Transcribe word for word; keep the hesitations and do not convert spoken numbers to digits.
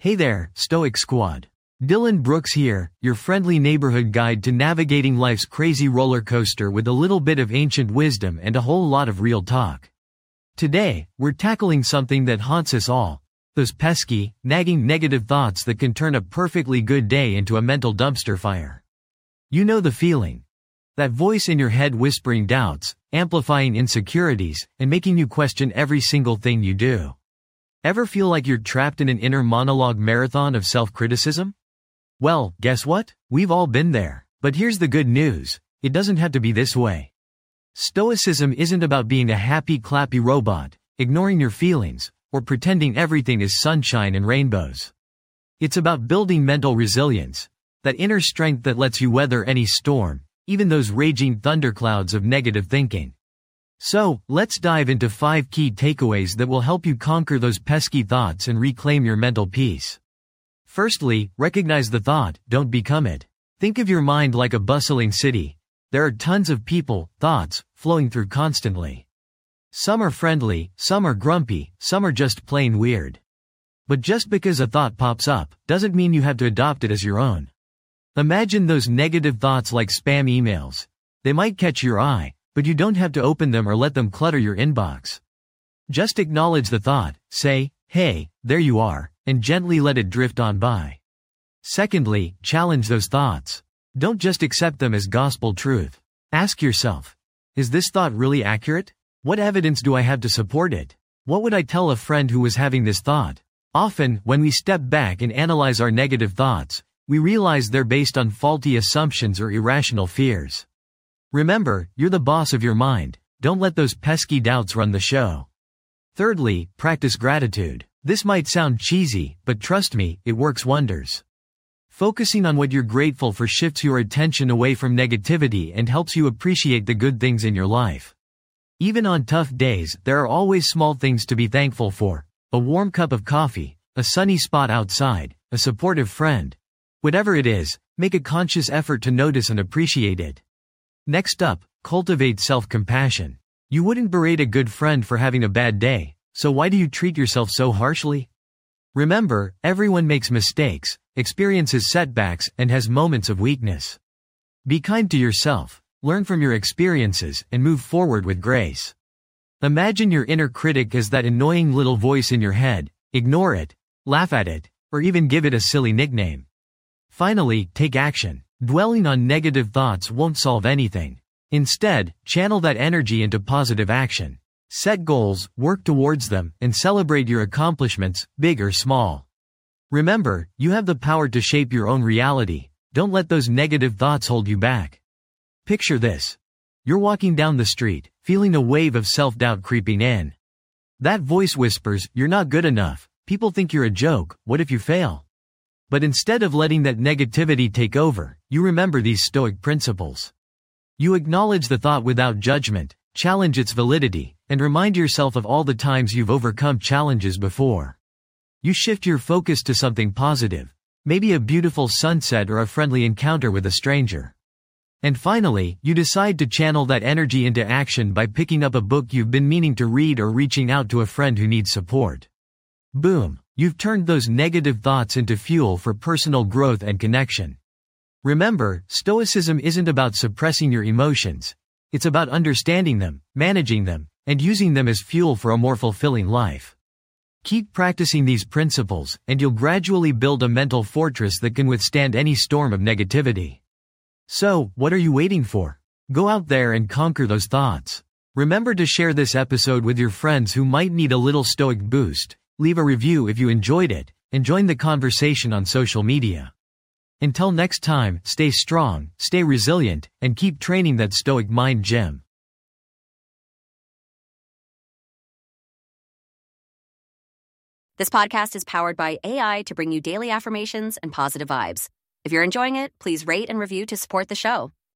Hey there, Stoic Squad. Dylan Brooks here, your friendly neighborhood guide to navigating life's crazy roller coaster with a little bit of ancient wisdom and a whole lot of real talk. Today, we're tackling something that haunts us all, those pesky, nagging negative thoughts that can turn a perfectly good day into a mental dumpster fire. You know the feeling. That voice in your head whispering doubts, amplifying insecurities, and making you question every single thing you do. Ever feel like you're trapped in an inner monologue marathon of self-criticism? Well, guess what? We've all been there. But here's the good news. It doesn't have to be this way. Stoicism isn't about being a happy, clappy robot, ignoring your feelings, or pretending everything is sunshine and rainbows. It's about building mental resilience, that inner strength that lets you weather any storm, even those raging thunderclouds of negative thinking. So, let's dive into five key takeaways that will help you conquer those pesky thoughts and reclaim your mental peace. Firstly, recognize the thought, don't become it. Think of your mind like a bustling city. There are tons of people, thoughts, flowing through constantly. Some are friendly, some are grumpy, some are just plain weird. But just because a thought pops up, doesn't mean you have to adopt it as your own. Imagine those negative thoughts like spam emails. They might catch your eye, but you don't have to open them or let them clutter your inbox. Just acknowledge the thought, say, hey, there you are, and gently let it drift on by. Secondly, challenge those thoughts. Don't just accept them as gospel truth. Ask yourself, is this thought really accurate? What evidence do I have to support it? What would I tell a friend who was having this thought? Often, when we step back and analyze our negative thoughts, we realize they're based on faulty assumptions or irrational fears. Remember, you're the boss of your mind. Don't let those pesky doubts run the show. Thirdly, practice gratitude. This might sound cheesy, but trust me, it works wonders. Focusing on what you're grateful for shifts your attention away from negativity and helps you appreciate the good things in your life. Even on tough days, there are always small things to be thankful for. A warm cup of coffee, a sunny spot outside, a supportive friend. Whatever it is, make a conscious effort to notice and appreciate it. Next up, cultivate self-compassion. You wouldn't berate a good friend for having a bad day, so why do you treat yourself so harshly? Remember, everyone makes mistakes, experiences setbacks, and has moments of weakness. Be kind to yourself, learn from your experiences, and move forward with grace. Imagine your inner critic as that annoying little voice in your head. Ignore it, laugh at it, or even give it a silly nickname. Finally, take action. Dwelling on negative thoughts won't solve anything. Instead, channel that energy into positive action. Set goals, work towards them, and celebrate your accomplishments, big or small. Remember, you have the power to shape your own reality. Don't let those negative thoughts hold you back. Picture this. You're walking down the street, feeling a wave of self-doubt creeping in. That voice whispers, you're not good enough. People think you're a joke. What if you fail? But instead of letting that negativity take over, you remember these Stoic principles. You acknowledge the thought without judgment, challenge its validity, and remind yourself of all the times you've overcome challenges before. You shift your focus to something positive, maybe a beautiful sunset or a friendly encounter with a stranger. And finally, you decide to channel that energy into action by picking up a book you've been meaning to read or reaching out to a friend who needs support. Boom! You've turned those negative thoughts into fuel for personal growth and connection. Remember, Stoicism isn't about suppressing your emotions. It's about understanding them, managing them, and using them as fuel for a more fulfilling life. Keep practicing these principles, and you'll gradually build a mental fortress that can withstand any storm of negativity. So, what are you waiting for? Go out there and conquer those thoughts. Remember to share this episode with your friends who might need a little Stoic boost. Leave a review if you enjoyed it, and join the conversation on social media. Until next time, stay strong, stay resilient, and keep training that Stoic mind gym. This podcast is powered by A I to bring you daily affirmations and positive vibes. If you're enjoying it, please rate and review to support the show.